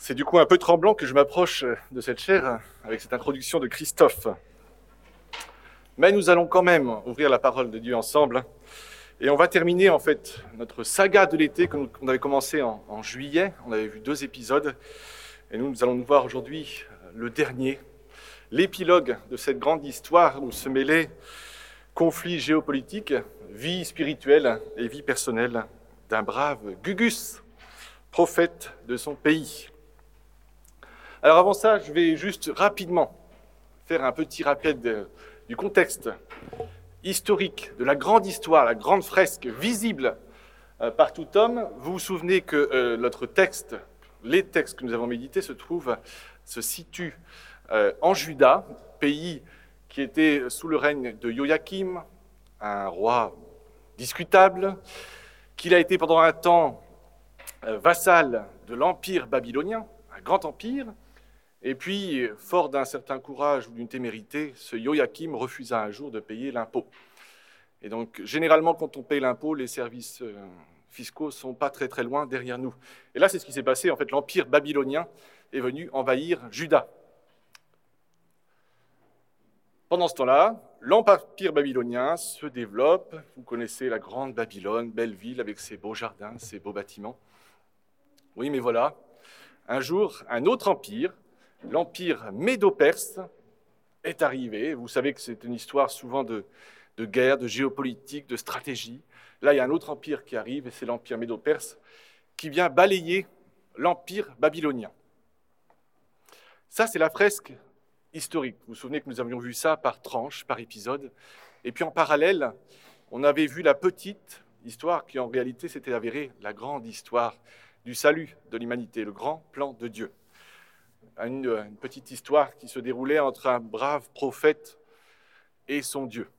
C'est du coup un peu tremblant que je m'approche de cette chaire avec cette introduction de Christophe. Mais nous allons quand même ouvrir la parole de Dieu ensemble. Et on va terminer en fait notre saga de l'été qu'on avait commencé en juillet. On avait vu 2 épisodes. Et nous allons nous voir aujourd'hui le dernier, l'épilogue de cette grande histoire où se mêlaient conflits géopolitiques, vie spirituelle et vie personnelle d'un brave Gugus, prophète de son pays. Alors avant ça, je vais juste rapidement faire un petit rappel du contexte historique, de la grande histoire, la grande fresque visible par tout homme. Vous vous souvenez que notre texte, les textes que nous avons médités se situent en Juda, pays qui était sous le règne de Joachim, un roi discutable, qu'il a été pendant un temps vassal de l'Empire babylonien, un grand empire. Et puis, fort d'un certain courage ou d'une témérité, ce Joachim refusa un jour de payer l'impôt. Et donc, généralement, quand on paye l'impôt, les services fiscaux ne sont pas très très loin derrière nous. Et là, c'est ce qui s'est passé. En fait, l'Empire babylonien est venu envahir Juda. Pendant ce temps-là, l'Empire babylonien se développe. Vous connaissez la grande Babylone, belle ville avec ses beaux jardins, ses beaux bâtiments. Oui, mais voilà, un jour, un autre empire, l'empire médo-perse, est arrivé. Vous savez que c'est une histoire souvent de guerre, de géopolitique, de stratégie. Là, il y a un autre empire qui arrive, et c'est l'empire médo-perse, qui vient balayer l'empire babylonien. Ça, c'est la fresque historique. Vous vous souvenez que nous avions vu ça par tranche, par épisode. Et puis en parallèle, on avait vu la petite histoire qui, en réalité, s'était avérée la grande histoire du salut de l'humanité, le grand plan de Dieu. Une petite histoire qui se déroulait entre un brave prophète et son Dieu.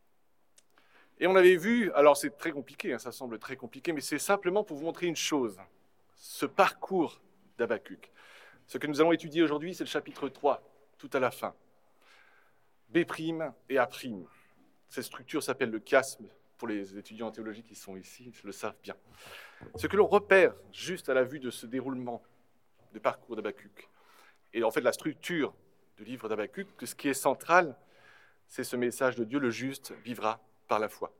Et on avait vu, alors c'est très compliqué, ça semble très compliqué, mais c'est simplement pour vous montrer une chose, ce parcours d'Habakkuk. Ce que nous allons étudier aujourd'hui, c'est le chapitre 3, tout à la fin. B' et A'. Cette structure s'appelle le chiasme. Pour les étudiants en théologie qui sont ici, ils le savent bien. Ce que l'on repère juste à la vue de ce déroulement de parcours d'Habakkuk, et en fait la structure du livre d'Habakkuk, que ce qui est central, c'est ce message de Dieu, le juste vivra par la foi.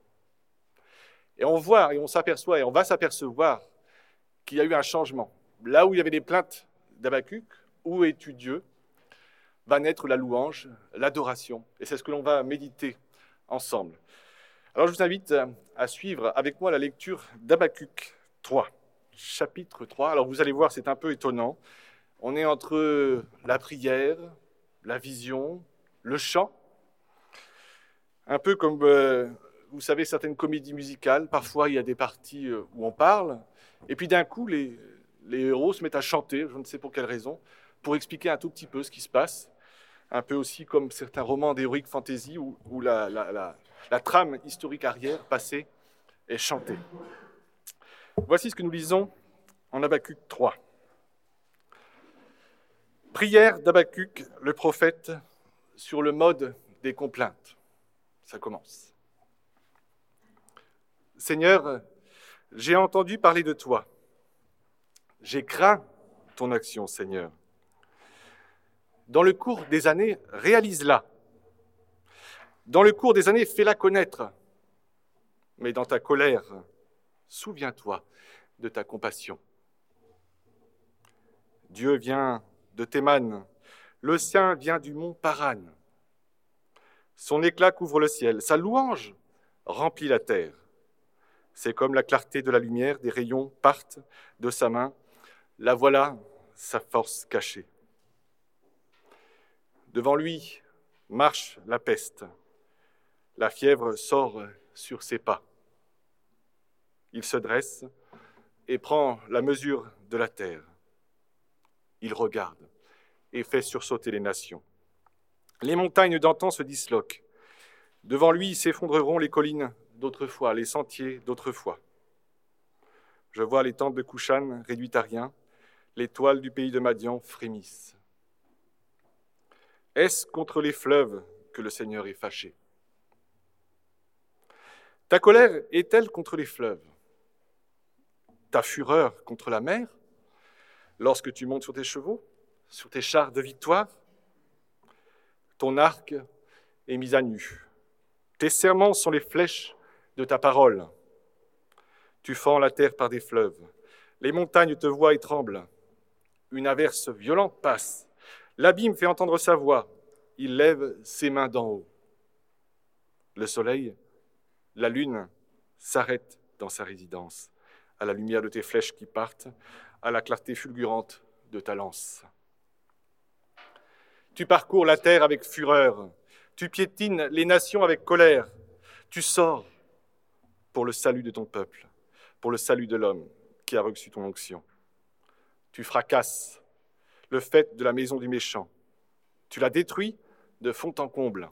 Et on voit, et on s'aperçoit, et on va s'apercevoir qu'il y a eu un changement. Là où il y avait des plaintes d'Habakkuk, où es-tu Dieu, va naître la louange, l'adoration. Et c'est ce que l'on va méditer ensemble. Alors je vous invite à suivre avec moi la lecture d'Habakkuk 3, chapitre 3. Alors vous allez voir, c'est un peu étonnant. On est entre la prière, la vision, le chant. Un peu comme, vous savez, certaines comédies musicales. Parfois, il y a des parties où on parle. Et puis d'un coup, les héros se mettent à chanter, je ne sais pour quelle raison, pour expliquer un tout petit peu ce qui se passe. Un peu aussi comme certains romans d'heroic fantasy où la trame historique arrière, passée, est chantée. Voici ce que nous lisons en Habakkuk 3. Prière d'Habakkuk, le prophète, sur le mode des complaintes. Ça commence. Seigneur, j'ai entendu parler de toi. J'ai craint ton action, Seigneur. Dans le cours des années, réalise-la. Dans le cours des années, fais-la connaître. Mais dans ta colère, souviens-toi de ta compassion. Dieu vient de Théman, le sien vient du mont Paran. Son éclat couvre le ciel, sa louange remplit la terre. C'est comme la clarté de la lumière, des rayons partent de sa main. La voilà, sa force cachée. Devant lui marche la peste. La fièvre sort sur ses pas. Il se dresse et prend la mesure de la terre. Il regarde et fait sursauter les nations. Les montagnes d'antan se disloquent. Devant lui s'effondreront les collines d'autrefois, les sentiers d'autrefois. Je vois les tentes de Couchan réduites à rien, les toiles du pays de Madian frémissent. Est-ce contre les fleuves que le Seigneur est fâché? Ta colère est-elle contre les fleuves? Ta fureur contre la mer? lorsque tu montes sur tes chevaux, sur tes chars de victoire? Ton arc est mis à nu. Tes serments sont les flèches de ta parole. Tu fends la terre par des fleuves. Les montagnes te voient et tremblent. Une averse violente passe. L'abîme fait entendre sa voix. Il lève ses mains d'en haut. Le soleil, la lune s'arrêtent dans sa résidence, à la lumière de tes flèches qui partent, à la clarté fulgurante de ta lance. Tu parcours la terre avec fureur, tu piétines les nations avec colère. Tu sors pour le salut de ton peuple, pour le salut de l'homme qui a reçu ton onction. Tu fracasses le faîte de la maison du méchant. Tu la détruis de fond en comble.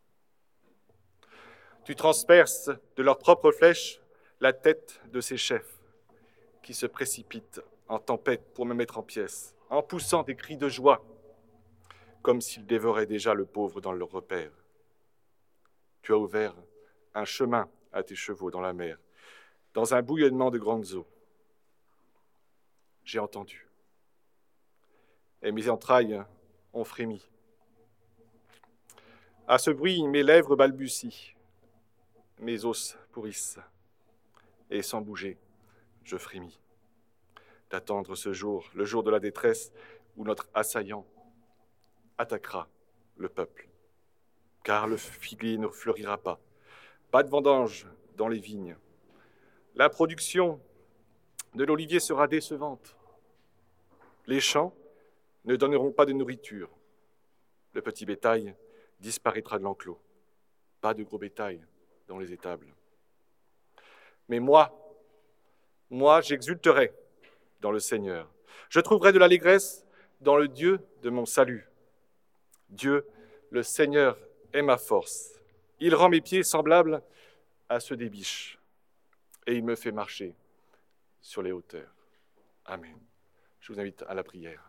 Tu transperces de leurs propres flèches la tête de ses chefs qui se précipitent en tempête pour me mettre en pièces, en poussant des cris de joie, comme s'ils dévoraient déjà le pauvre dans leur repère. Tu as ouvert un chemin à tes chevaux dans la mer, dans un bouillonnement de grandes eaux. J'ai entendu, et mes entrailles ont frémi. À ce bruit, mes lèvres balbutient, mes os pourrissent, et sans bouger, je frémis d'attendre ce jour, le jour de la détresse, où notre assaillant attaquera le peuple. Car le figuier ne fleurira pas, pas de vendange dans les vignes. La production de l'olivier sera décevante. Les champs ne donneront pas de nourriture. Le petit bétail disparaîtra de l'enclos. Pas de gros bétail dans les étables. Mais moi, j'exulterai dans le Seigneur. Je trouverai de l'allégresse dans le Dieu de mon salut. Dieu, le Seigneur, est ma force. Il rend mes pieds semblables à ceux des biches, et il me fait marcher sur les hauteurs. Amen. Je vous invite à la prière.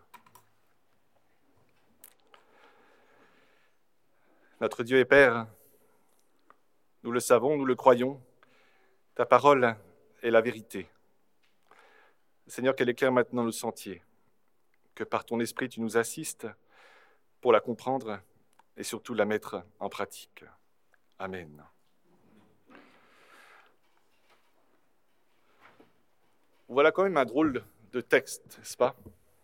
Notre Dieu et Père, nous le savons, nous le croyons, ta parole est la vérité. Seigneur, qu'elle éclaire maintenant nos sentiers, que par ton esprit tu nous assistes pour la comprendre et surtout la mettre en pratique. Amen. Voilà quand même un drôle de texte, n'est-ce pas?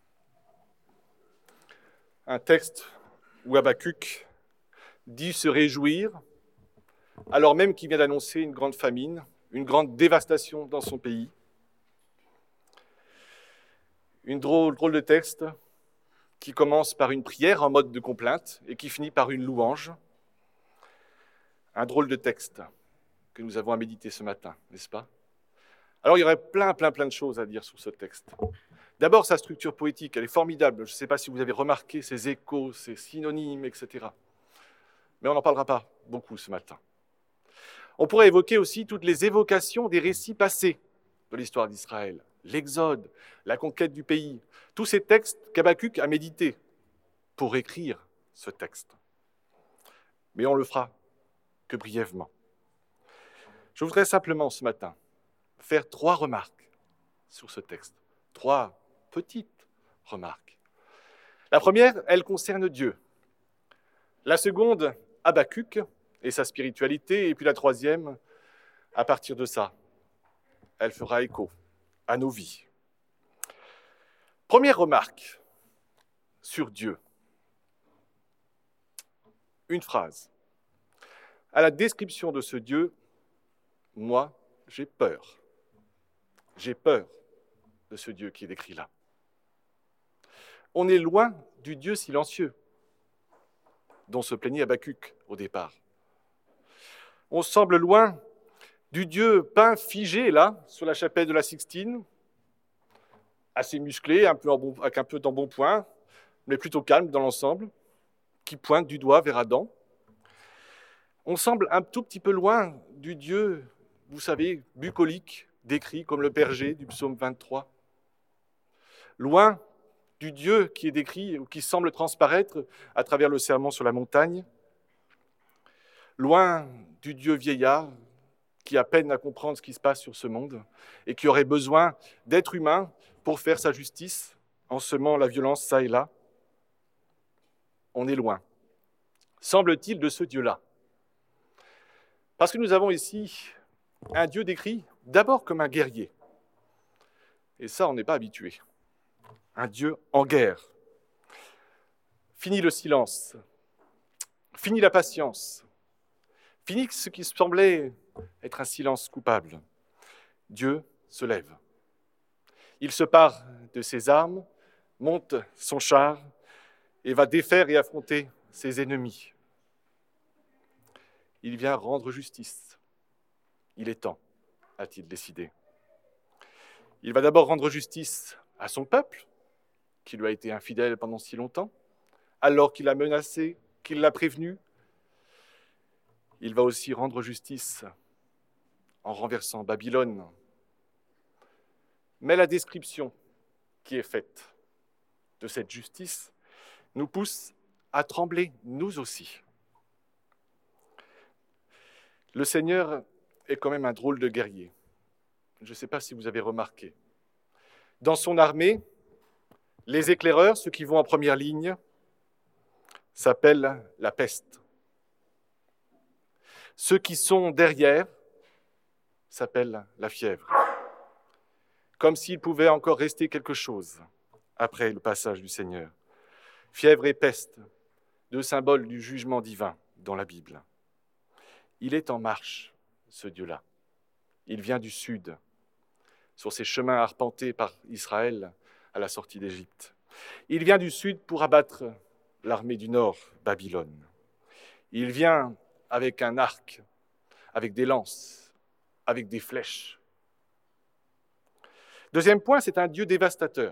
Un texte où Habakkuk dit se réjouir, alors même qu'il vient d'annoncer une grande famine, une grande dévastation dans son pays. Une drôle de texte qui commence par une prière en mode de complainte et qui finit par une louange. Un drôle de texte que nous avons à méditer ce matin, n'est-ce pas? Alors il y aurait plein de choses à dire sur ce texte. D'abord, sa structure poétique, elle est formidable. Je ne sais pas si vous avez remarqué ses échos, ses synonymes, etc. Mais on n'en parlera pas beaucoup ce matin. On pourrait évoquer aussi toutes les évocations des récits passés de l'histoire d'Israël. L'Exode, la conquête du pays, tous ces textes qu'Habakkuk a médités pour écrire ce texte. Mais on le fera que brièvement. Je voudrais simplement ce matin faire 3 remarques sur ce texte. 3 petites remarques. La première, elle concerne Dieu. La seconde, Habakkuk et sa spiritualité. Et puis la troisième, à partir de ça, elle fera écho à nos vies. Première remarque sur Dieu. Une phrase. À la description de ce Dieu, moi, j'ai peur. J'ai peur de ce Dieu qui est décrit là. On est loin du Dieu silencieux dont se plaignait Habakkuk au départ. On semble loin du Dieu peint figé là, sur la chapelle de la Sixtine, assez musclé, avec un peu d'embonpoint, mais plutôt calme dans l'ensemble, qui pointe du doigt vers Adam. On semble un tout petit peu loin du Dieu, vous savez, bucolique, décrit comme le berger du psaume 23. Loin du Dieu qui est décrit, ou qui semble transparaître à travers le sermon sur la montagne. Loin du Dieu vieillard, qui a peine à comprendre ce qui se passe sur ce monde et qui aurait besoin d'être humain pour faire sa justice en semant la violence ça et là, on est loin, semble-t-il, de ce Dieu-là. Parce que nous avons ici un Dieu décrit d'abord comme un guerrier. Et ça, on n'est pas habitué. Un Dieu en guerre. Fini le silence, fini la patience, fini ce qui semblait être un silence coupable. Dieu se lève. Il se pare de ses armes, monte son char et va défaire et affronter ses ennemis. Il vient rendre justice. Il est temps, a-t-il décidé. Il va d'abord rendre justice à son peuple, qui lui a été infidèle pendant si longtemps, alors qu'il l'a menacé, qu'il l'a prévenu. Il va aussi rendre justice en renversant Babylone. Mais la description qui est faite de cette justice nous pousse à trembler, nous aussi. Le Seigneur est quand même un drôle de guerrier. Je ne sais pas si vous avez remarqué. Dans son armée, les éclaireurs, ceux qui vont en première ligne, s'appellent la peste. Ceux qui sont derrière s'appellent la fièvre. Comme s'il pouvait encore rester quelque chose après le passage du Seigneur. Fièvre et peste, deux symboles du jugement divin dans la Bible. Il est en marche, ce Dieu-là. Il vient du sud, sur ces chemins arpentés par Israël à la sortie d'Égypte. Il vient du sud pour abattre l'armée du nord, Babylone. Il vient avec un arc, avec des lances, avec des flèches. Deuxième point, c'est un Dieu dévastateur.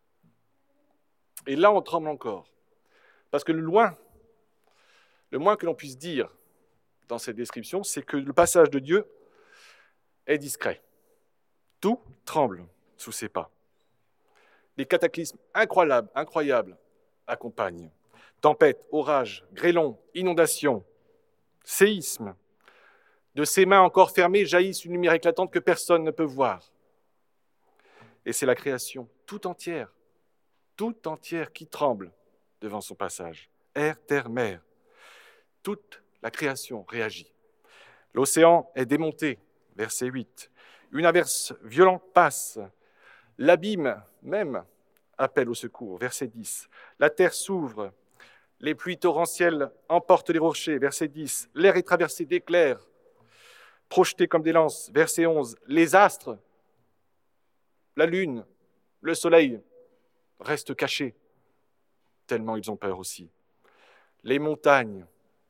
Et là, on tremble encore. Parce que le moins que l'on puisse dire dans cette description, c'est que le passage de Dieu est discret. Tout tremble sous ses pas. Des cataclysmes incroyables accompagnent. Tempêtes, orages, grêlons, inondations, séismes. De ses mains encore fermées jaillissent une lumière éclatante que personne ne peut voir. Et c'est la création tout entière qui tremble devant son passage. Air, terre, mer. Toute la création réagit. L'océan est démonté, verset 8. Une averse violente passe. L'abîme même appelle au secours, verset 10. La terre s'ouvre. Les pluies torrentielles emportent les rochers, verset 10. L'air est traversé d'éclairs, projetés comme des lances, verset 11. Les astres, la lune, le soleil restent cachés, tellement ils ont peur aussi. Les montagnes,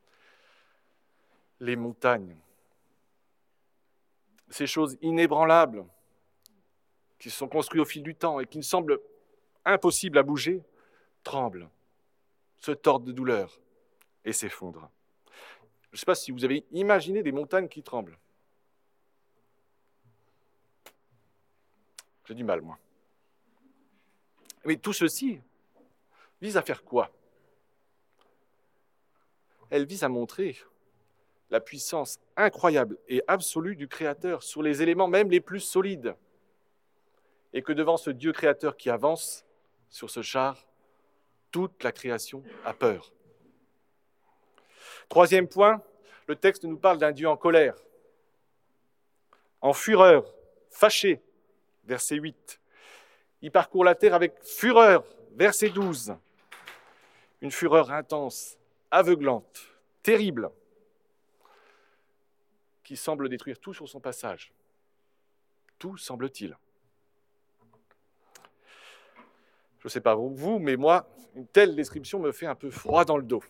ces choses inébranlables qui se sont construites au fil du temps et qui ne semblent impossibles à bouger, tremblent, se tordent de douleur et s'effondrent. Je ne sais pas si vous avez imaginé des montagnes qui tremblent. J'ai du mal, moi. Mais tout ceci vise à faire quoi ? Elle vise à montrer la puissance incroyable et absolue du Créateur sur les éléments même les plus solides. Et que devant ce Dieu créateur qui avance sur ce char, toute la création a peur. Troisième point, le texte nous parle d'un Dieu en colère, en fureur, fâché, verset 8. Il parcourt la terre avec fureur, verset 12. Une fureur intense, aveuglante, terrible, qui semble détruire tout sur son passage. Tout semble-t-il. Je ne sais pas vous, mais moi, une telle description me fait un peu froid dans le dos.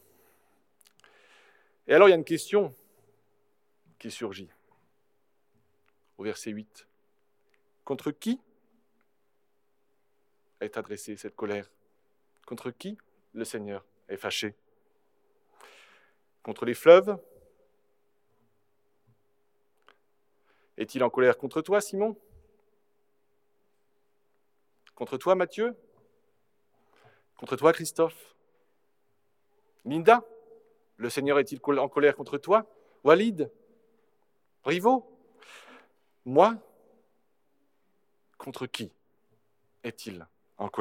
Et alors, il y a une question qui surgit au verset 8. Contre qui est adressée cette colère ? Contre qui le Seigneur est fâché ? Contre les fleuves ? Est-il en colère contre toi, Simon ? Contre toi, Matthieu ? Contre toi, Christophe ? Linda ? Le Seigneur est-il en colère contre toi ? Walid ? Rivo ? Moi ? Contre qui est-il en colère ?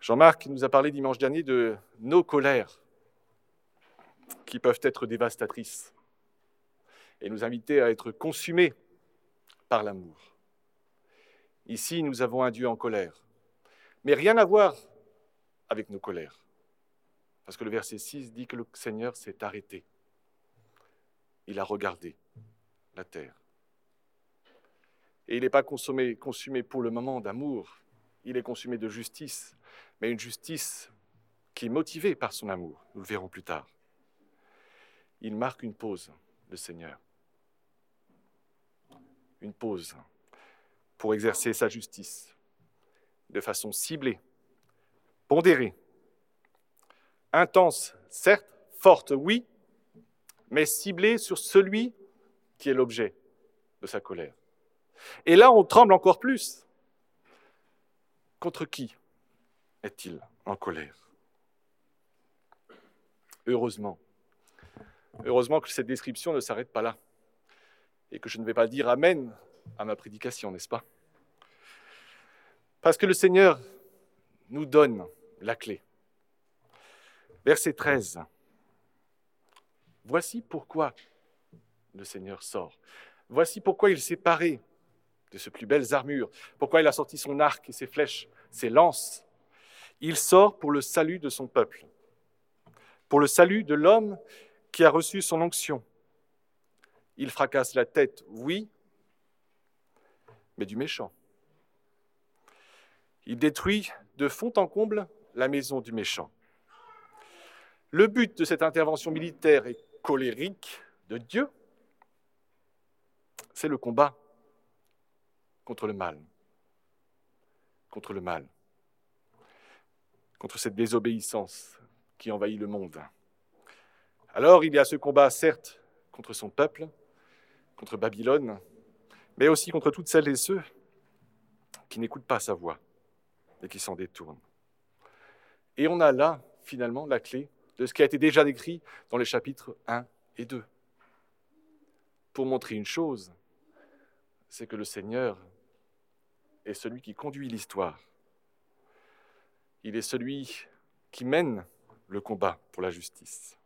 Jean-Marc nous a parlé dimanche dernier de nos colères qui peuvent être dévastatrices et nous inviter à être consumés par l'amour. Ici, nous avons un Dieu en colère, mais rien à voir avec nos colères. Parce que le verset 6 dit que le Seigneur s'est arrêté. Il a regardé la terre. Et il n'est pas consumé pour le moment d'amour, il est consumé de justice, mais une justice qui est motivée par son amour, nous le verrons plus tard. Il marque une pause, le Seigneur. Une pause pour exercer sa justice de façon ciblée, pondérée, intense, certes, forte, oui, mais ciblée sur celui qui est l'objet de sa colère. Et là, on tremble encore plus. Contre qui est-il en colère? Heureusement que cette description ne s'arrête pas là et que je ne vais pas dire amen à ma prédication, n'est-ce pas? Parce que le Seigneur nous donne la clé. Verset 13. Voici pourquoi le Seigneur sort. Voici pourquoi il s'est paré de ses plus belles armures, pourquoi il a sorti son arc et ses flèches, ses lances. Il sort pour le salut de son peuple, pour le salut de l'homme qui a reçu son onction. Il fracasse la tête, oui, mais du méchant. Il détruit de fond en comble la maison du méchant. Le but de cette intervention militaire et colérique de Dieu, c'est le combat contre le mal. Contre le mal. Contre cette désobéissance qui envahit le monde. Alors, il y a ce combat, certes, contre son peuple, contre Babylone, mais aussi contre toutes celles et ceux qui n'écoutent pas sa voix et qui s'en détournent. Et on a là, finalement, la clé de ce qui a été déjà décrit dans les chapitres 1 et 2. Pour montrer une chose, c'est que le Seigneur est celui qui conduit l'histoire. Il est celui qui mène le combat pour la justice.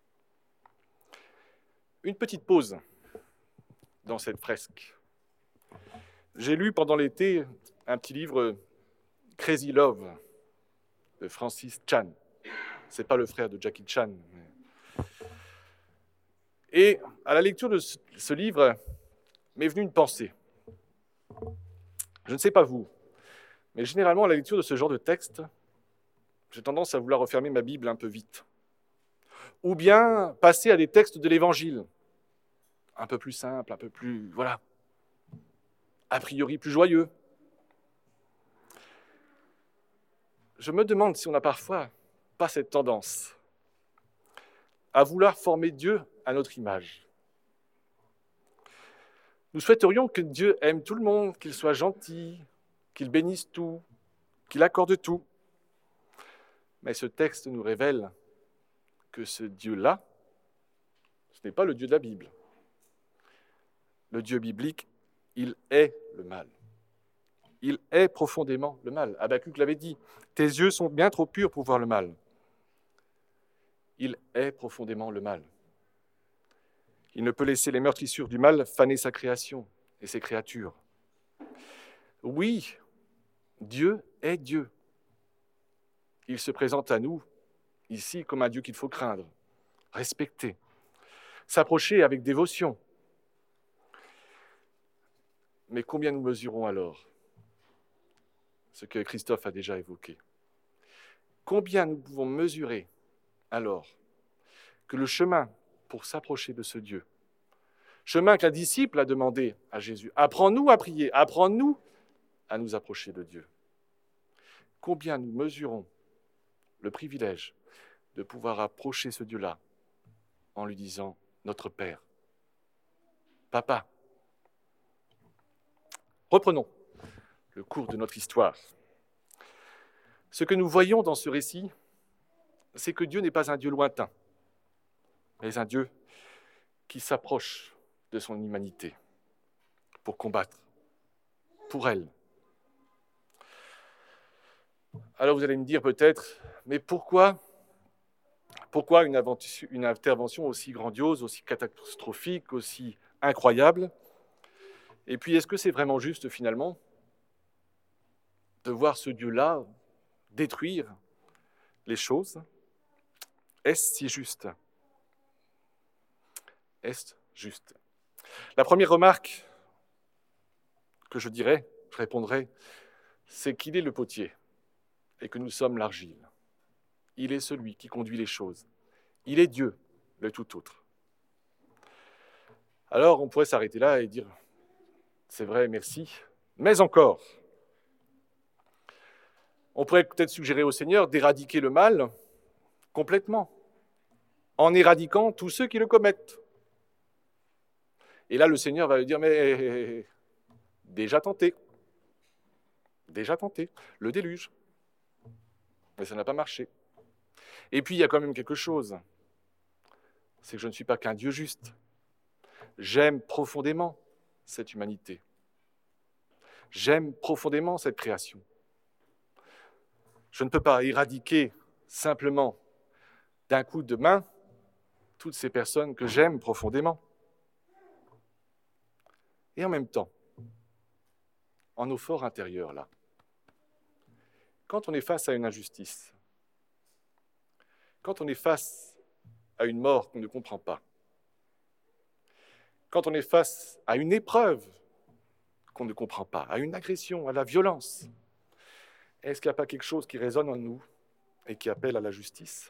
Une petite pause dans cette fresque. J'ai lu pendant l'été un petit livre « Crazy Love » de Francis Chan. Ce n'est pas le frère de Jackie Chan. Et à la lecture de ce livre, m'est venue une pensée. Je ne sais pas vous, mais généralement, à la lecture de ce genre de texte, j'ai tendance à vouloir refermer ma Bible un peu vite. Ou bien passer à des textes de l'Évangile, un peu plus simples, un peu plus, a priori plus joyeux. Je me demande si on n'a parfois pas cette tendance à vouloir former Dieu à notre image. Nous souhaiterions que Dieu aime tout le monde, qu'il soit gentil, qu'il bénisse tout, qu'il accorde tout. Mais ce texte nous révèle que ce Dieu-là, ce n'est pas le Dieu de la Bible. Le Dieu biblique, il est le mal. Il est profondément le mal. Habakkuk l'avait dit, « Tes yeux sont bien trop purs pour voir le mal. » Il est profondément le mal. Il ne peut laisser les meurtrissures du mal faner sa création et ses créatures. Oui, Dieu est Dieu. Il se présente à nous, ici, comme un Dieu qu'il faut craindre, respecter, s'approcher avec dévotion. Mais combien nous mesurons alors ce que Christophe a déjà évoqué? Combien nous pouvons mesurer alors que le chemin pour s'approcher de ce Dieu, chemin qu'un disciple a demandé à Jésus, apprends-nous à prier, apprends-nous à nous approcher de Dieu. Combien nous mesurons le privilège de pouvoir approcher ce Dieu-là en lui disant « Notre Père, Papa ». Reprenons le cours de notre histoire. Ce que nous voyons dans ce récit, c'est que Dieu n'est pas un Dieu lointain, mais un Dieu qui s'approche de son humanité pour combattre pour elle. Alors vous allez me dire peut-être, mais pourquoi une intervention aussi grandiose, aussi catastrophique, aussi incroyable? Et puis est-ce que c'est vraiment juste finalement de voir ce Dieu-là détruire les choses? Est-ce si juste? Est-ce juste? La première remarque que je répondrai, c'est qu'il est le potier et que nous sommes l'argile. Il est celui qui conduit les choses. Il est Dieu, le tout autre. Alors on pourrait s'arrêter là et dire, c'est vrai, merci, mais encore. On pourrait peut-être suggérer au Seigneur d'éradiquer le mal complètement, en éradiquant tous ceux qui le commettent. Et là, le Seigneur va lui dire, mais déjà tenté, le déluge. Mais ça n'a pas marché. Et puis, il y a quand même quelque chose, c'est que je ne suis pas qu'un Dieu juste. J'aime profondément cette humanité. J'aime profondément cette création. Je ne peux pas éradiquer simplement d'un coup de main toutes ces personnes que j'aime profondément. Et en même temps, en nos forts intérieurs, là, quand on est face à une injustice, quand on est face à une mort qu'on ne comprend pas, quand on est face à une épreuve qu'on ne comprend pas, à une agression, à la violence, est-ce qu'il n'y a pas quelque chose qui résonne en nous et qui appelle à la justice?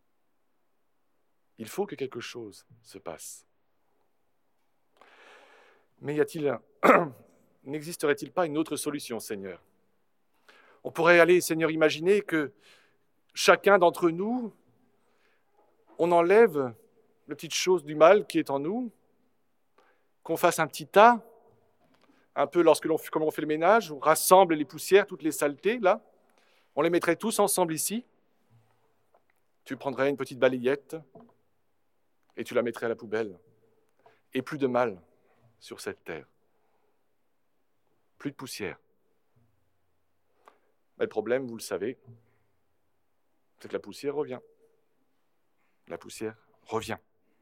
Il faut que quelque chose se passe. Mais n'existerait-il pas une autre solution, Seigneur? On pourrait aller, Seigneur, imaginer que chacun d'entre nous, on enlève la petite chose du mal qui est en nous, qu'on fasse un petit tas, un peu comme on fait le ménage, on rassemble les poussières, toutes les saletés, là, on les mettrait tous ensemble ici, tu prendrais une petite balayette et tu la mettrais à la poubelle. Et plus de mal sur cette terre. Plus de poussière. Mais le problème, vous le savez, c'est que la poussière revient. La poussière revient.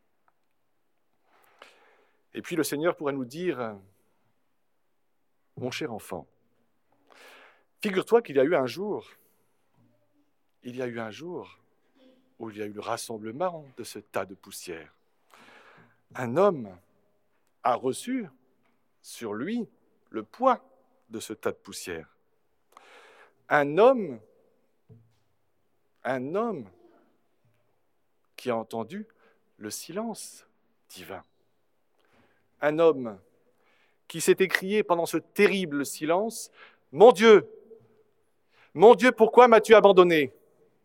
Et puis le Seigneur pourrait nous dire, mon cher enfant, figure-toi qu'il y a eu un jour où il y a eu le rassemblement de ce tas de poussière. Un homme a reçu sur lui le poids de ce tas de poussière. Un homme qui a entendu le silence divin. Un homme qui s'est écrié pendant ce terrible silence, « Mon Dieu, pourquoi m'as-tu abandonné ?»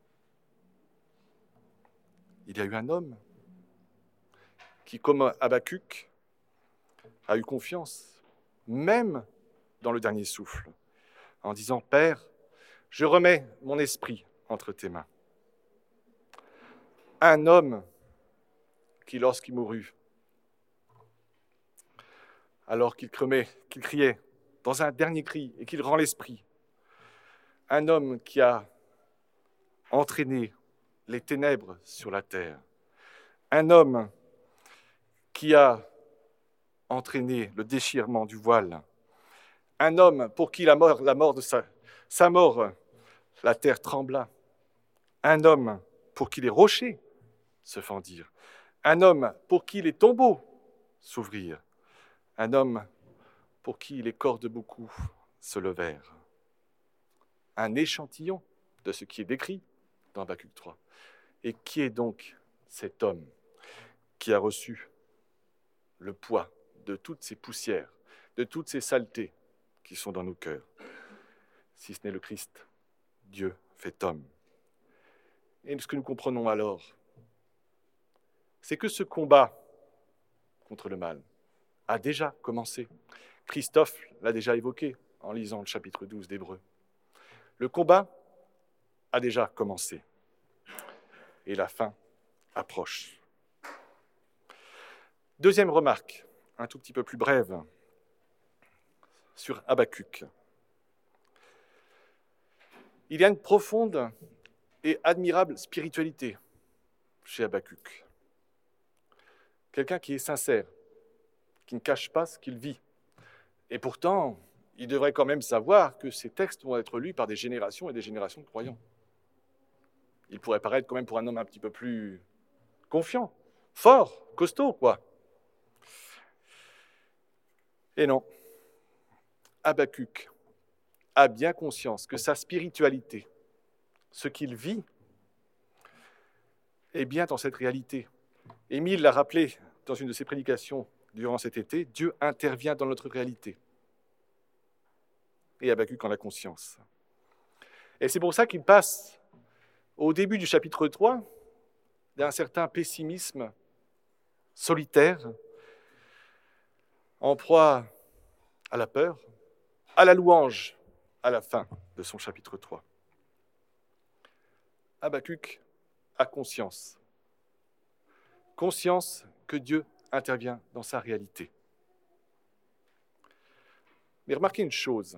Il y a eu un homme qui, comme Habacuc, a eu confiance, même dans le dernier souffle, en disant, « Père, je remets mon esprit entre tes mains. » Un homme qui, lorsqu'il mourut, alors qu'il criait dans un dernier cri et qu'il rend l'esprit, un homme qui a entraîné les ténèbres sur la terre, un homme qui a entraîné le déchirement du voile, un homme pour qui la mort de sa mort, la terre trembla, un homme pour qui les rochers se fendirent, un homme pour qui les tombeaux s'ouvrirent, un homme pour qui les corps de beaucoup se levèrent. Un échantillon de ce qui est décrit dans Habacuc 3. Et qui est donc cet homme qui a reçu le poids de toutes ces poussières, de toutes ces saletés qui sont dans nos cœurs? Si ce n'est le Christ, Dieu fait homme. Et ce que nous comprenons alors, c'est que ce combat contre le mal a déjà commencé. Christophe l'a déjà évoqué en lisant le chapitre 12 d'Hébreux. Le combat a déjà commencé et la fin approche. Deuxième remarque, un tout petit peu plus brève, sur Habacuc. Il y a une profonde et admirable spiritualité chez Habakkuk. Quelqu'un qui est sincère, qui ne cache pas ce qu'il vit. Et pourtant, il devrait quand même savoir que ces textes vont être lus par des générations et des générations de croyants. Il pourrait paraître quand même pour un homme un petit peu plus confiant, fort, costaud, quoi. Et non, Habakkuk a bien conscience que sa spiritualité, ce qu'il vit, est bien dans cette réalité. Émile l'a rappelé dans une de ses prédications durant cet été, Dieu intervient dans notre réalité. Et Habakkuk en a conscience. Et c'est pour ça qu'il passe, au début du chapitre 3, d'un certain pessimisme solitaire, en proie à la peur, à la louange à la fin de son chapitre 3. Habakkuk a conscience que Dieu intervient dans sa réalité. Mais remarquez une chose.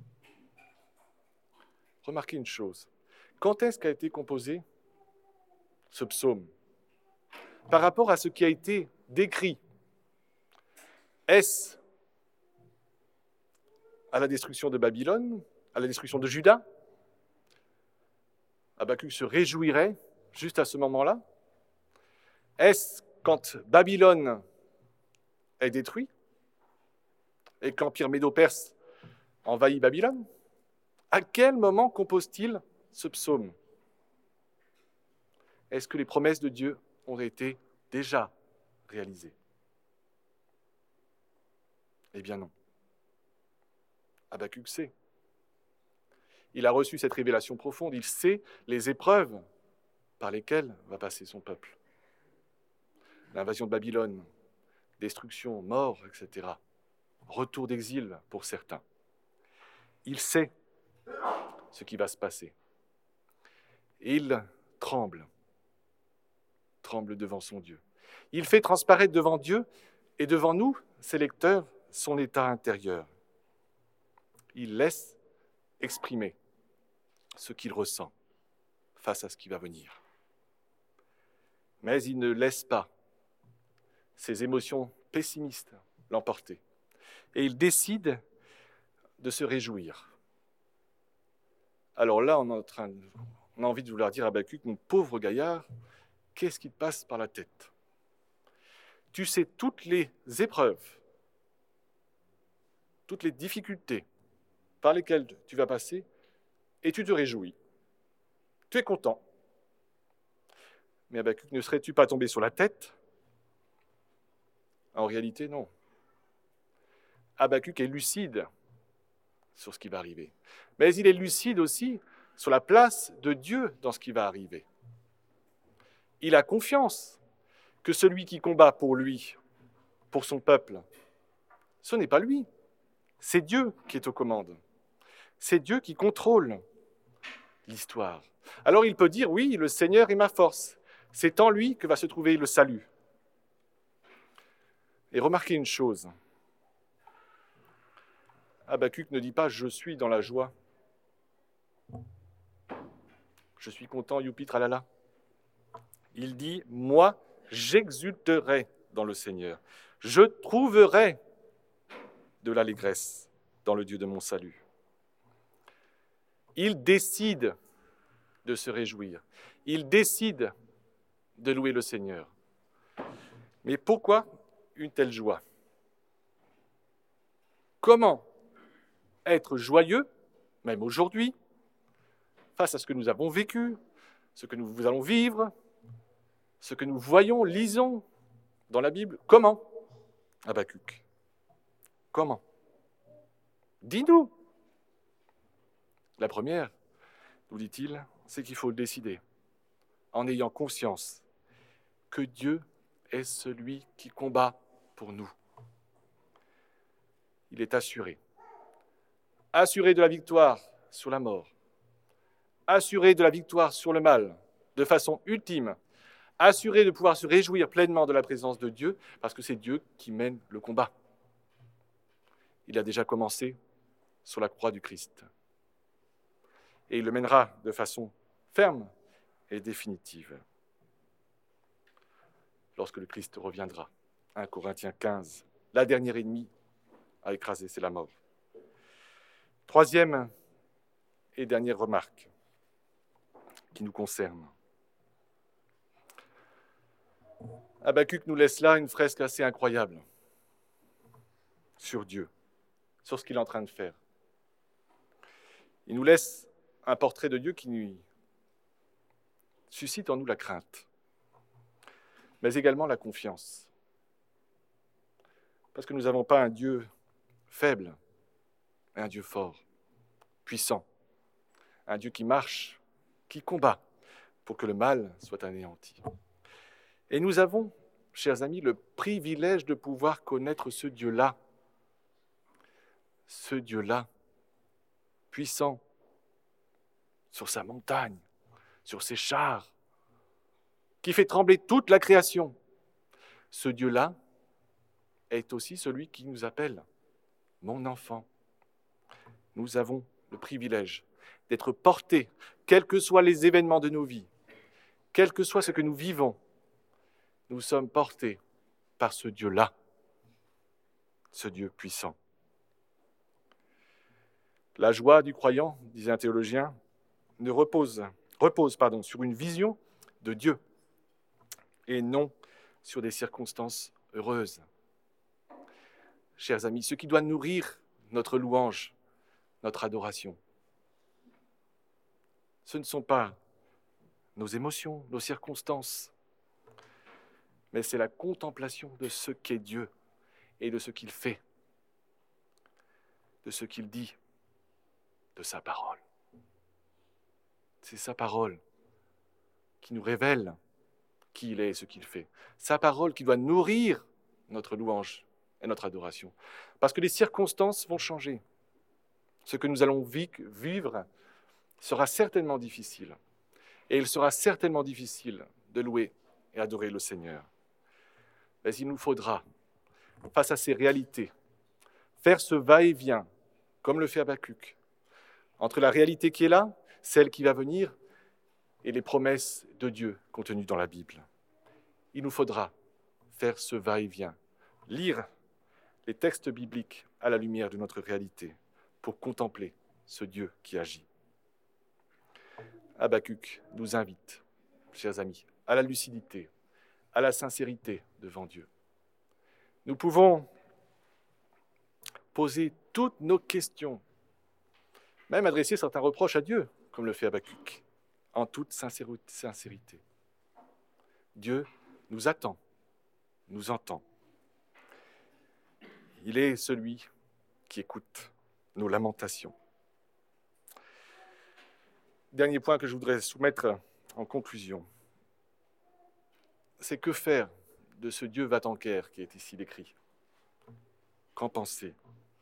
Quand est-ce qu'a été composé ce psaume? Par rapport à ce qui a été décrit, est-ce à la destruction de Babylone, à la destruction de Juda? Habakkuk se réjouirait juste à ce moment-là? Est-ce quand Babylone est détruit et qu'Empire médo-perse envahit Babylone? À quel moment compose-t-il ce psaume? Est-ce que les promesses de Dieu ont été déjà réalisées? Eh bien non. Habakkuk sait. Il a reçu cette révélation profonde. Il sait les épreuves par lesquelles va passer son peuple. L'invasion de Babylone, destruction, mort, etc. Retour d'exil pour certains. Il sait ce qui va se passer. Et il tremble devant son Dieu. Il fait transparaître devant Dieu et devant nous, ses lecteurs, son état intérieur. Il laisse exprimer ce qu'il ressent face à ce qui va venir. Mais il ne laisse pas ses émotions pessimistes l'emporter. Et il décide de se réjouir. Alors là, on a envie de vouloir dire à Habakkuk, mon pauvre gaillard, qu'est-ce qui te passe par la tête? Tu sais toutes les épreuves, toutes les difficultés par lesquelles tu vas passer, et tu te réjouis. Tu es content. Mais Habakkuk, ne serais-tu pas tombé sur la tête? En réalité, non. Habakkuk est lucide sur ce qui va arriver. Mais il est lucide aussi sur la place de Dieu dans ce qui va arriver. Il a confiance que celui qui combat pour lui, pour son peuple, ce n'est pas lui. C'est Dieu qui est aux commandes. C'est Dieu qui contrôle l'histoire. Alors il peut dire, oui, le Seigneur est ma force. C'est en lui que va se trouver le salut. Et remarquez une chose. Habakkuk ne dit pas « je suis dans la joie ». Je suis content, youpi, tralala. Il dit « moi, j'exulterai dans le Seigneur. Je trouverai de l'allégresse dans le Dieu de mon salut. » Il décide de se réjouir. Il décide de louer le Seigneur. Mais pourquoi une telle joie? Comment être joyeux, même aujourd'hui, face à ce que nous avons vécu, ce que nous allons vivre, ce que nous voyons, lisons dans la Bible? Comment, Habakkuk? Comment? Dis-nous. La première, nous dit-il, c'est qu'il faut le décider, en ayant conscience que Dieu est celui qui combat pour nous. Il est assuré de la victoire sur la mort, assuré de la victoire sur le mal, de façon ultime, assuré de pouvoir se réjouir pleinement de la présence de Dieu, parce que c'est Dieu qui mène le combat. Il a déjà commencé sur la croix du Christ. et il le mènera de façon ferme et définitive lorsque le Christ reviendra. 1 Corinthiens 15, la dernière ennemie à écraser, c'est la mort. Troisième et dernière remarque qui nous concerne. Habakkuk nous laisse là une fresque assez incroyable sur Dieu, sur ce qu'il est en train de faire. Il nous laisse un portrait de Dieu qui suscite en nous la crainte, mais également la confiance. Parce que nous n'avons pas un Dieu faible, mais un Dieu fort, puissant, un Dieu qui marche, qui combat pour que le mal soit anéanti. Et nous avons, chers amis, le privilège de pouvoir connaître ce Dieu-là, puissant, sur sa montagne, sur ses chars, qui fait trembler toute la création. Ce Dieu-là est aussi celui qui nous appelle « mon enfant ». Nous avons le privilège d'être portés, quels que soient les événements de nos vies, quel que soit ce que nous vivons, nous sommes portés par ce Dieu-là, ce Dieu puissant. La joie du croyant, disait un théologien, repose sur une vision de Dieu et non sur des circonstances heureuses. Chers amis, ce qui doit nourrir notre louange, notre adoration, ce ne sont pas nos émotions, nos circonstances, mais c'est la contemplation de ce qu'est Dieu et de ce qu'il fait, de ce qu'il dit, de sa parole. C'est sa parole qui nous révèle qui il est et ce qu'il fait. Sa parole qui doit nourrir notre louange et notre adoration. Parce que les circonstances vont changer. Ce que nous allons vivre sera certainement difficile. Et il sera certainement difficile de louer et adorer le Seigneur. Mais il nous faudra, face à ces réalités, faire ce va-et-vient, comme le fait Habakkuk, entre la réalité qui est là, celle qui va venir, et les promesses de Dieu contenues dans la Bible. Il nous faudra faire ce va-et-vient, lire les textes bibliques à la lumière de notre réalité pour contempler ce Dieu qui agit. Habakkuk nous invite, chers amis, à la lucidité, à la sincérité devant Dieu. Nous pouvons poser toutes nos questions, même adresser certains reproches à Dieu, comme le fait Habakkuk, en toute sincérité. Dieu nous attend, nous entend. Il est celui qui écoute nos lamentations. Dernier point que je voudrais soumettre en conclusion, c'est que faire de ce Dieu va-t-en-guerre qui est ici décrit? Qu'en penser?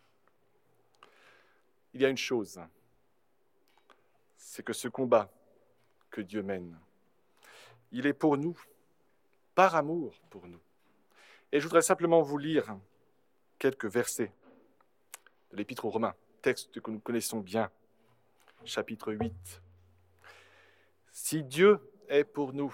Il y a une chose, c'est que ce combat que Dieu mène, il est pour nous, par amour pour nous. Et je voudrais simplement vous lire quelques versets de l'Épître aux Romains, texte que nous connaissons bien, chapitre 8. Si Dieu est pour nous,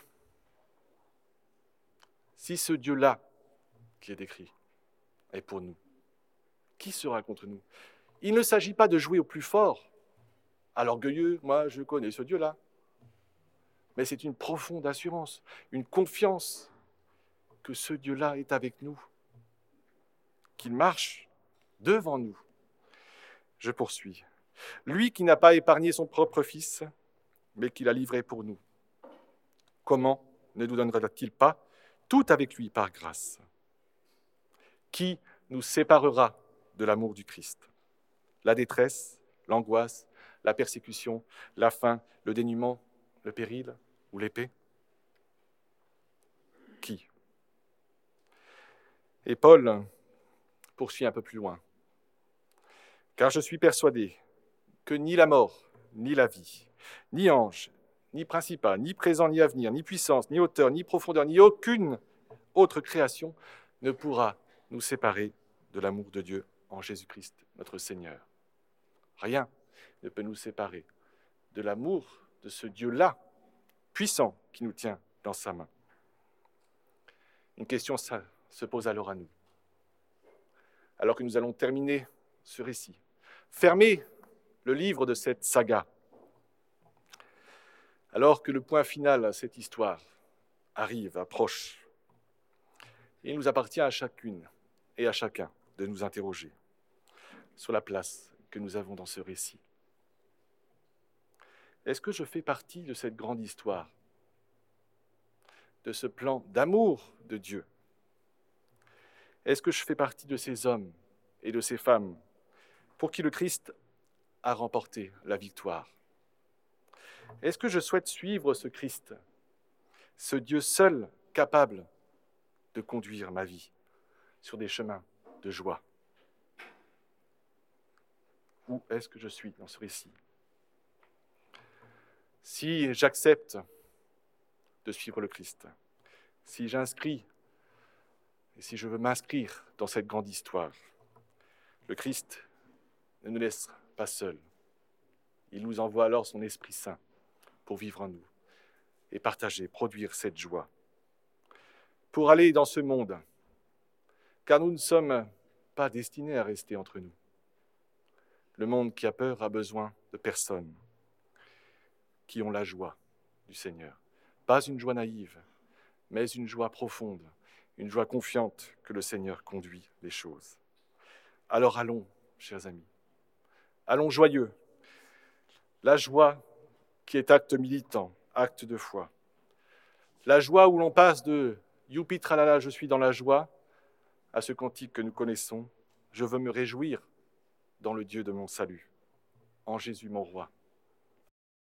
si ce Dieu-là qui est décrit est pour nous, qui sera contre nous? Il ne s'agit pas de jouer au plus fort, à l'orgueilleux, moi je connais ce Dieu-là. Mais c'est une profonde assurance, une confiance que ce Dieu-là est avec nous, qu'il marche devant nous. Je poursuis. Lui qui n'a pas épargné son propre Fils, mais qui l'a livré pour nous, comment ne nous donnera-t-il pas tout avec lui par grâce? Qui nous séparera de l'amour du Christ? La détresse, l'angoisse, la persécution, la faim, le dénuement, le péril ou l'épée? Qui? Et Paul poursuit un peu plus loin. Car je suis persuadé que ni la mort, ni la vie, ni ange, ni principat, ni présent, ni avenir, ni puissance, ni hauteur, ni profondeur, ni aucune autre création ne pourra nous séparer de l'amour de Dieu en Jésus-Christ, notre Seigneur. Rien ne peut nous séparer de l'amour de ce Dieu-là, puissant, qui nous tient dans sa main. Une question se pose alors à nous. Alors que nous allons terminer ce récit, fermer le livre de cette saga, alors que le point final à cette histoire arrive, approche, il nous appartient à chacune et à chacun de nous interroger sur la place que nous avons dans ce récit. Est-ce que je fais partie de cette grande histoire, de ce plan d'amour de Dieu? Est-ce que je fais partie de ces hommes et de ces femmes pour qui le Christ a remporté la victoire? Est-ce que je souhaite suivre ce Christ, ce Dieu seul capable de conduire ma vie sur des chemins de joie? Où est-ce que je suis dans ce récit? Si j'accepte de suivre le Christ, si j'inscris et si je veux m'inscrire dans cette grande histoire, le Christ ne nous laisse pas seuls. Il nous envoie alors son Esprit Saint pour vivre en nous et partager, produire cette joie. Pour aller dans ce monde, car nous ne sommes pas destinés à rester entre nous. Le monde qui a peur a besoin de personnes qui ont la joie du Seigneur. Pas une joie naïve, mais une joie profonde, une joie confiante que le Seigneur conduit les choses. Alors allons, chers amis, allons joyeux. La joie qui est acte militant, acte de foi. La joie où l'on passe de « Youpi tralala, je suis dans la joie » à ce cantique que nous connaissons « Je veux me réjouir dans le Dieu de mon salut, en Jésus mon roi ».